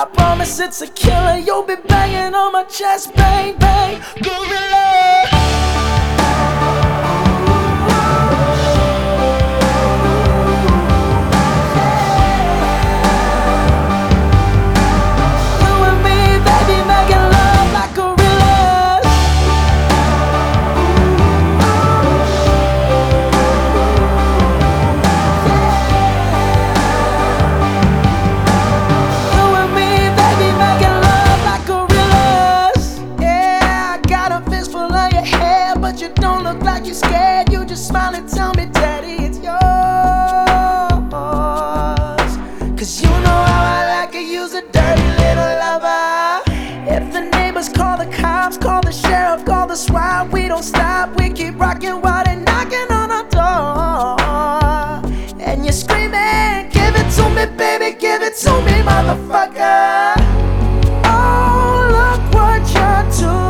I promise it's a killer. You'll be banging on my chest, bang, bang, gorilla. But you don't look like you're scared. You just smile and tell me, Daddy, it's yours. 'Cause you know how I like it, you's a dirty little lover. If the neighbors call the cops, call the sheriff, call the SWAT, we don't stop, we keep rocking while they're knocking on our door. And you're screaming, give it to me, baby, give it to me, motherfucker. Oh, look what you're doing.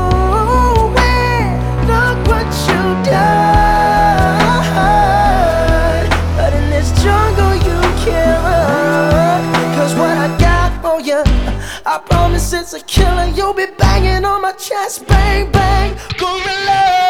But in this jungle you can't run. 'Cause what I got for you, I promise it's a killer. You'll be banging on my chest, bang, bang, gorilla.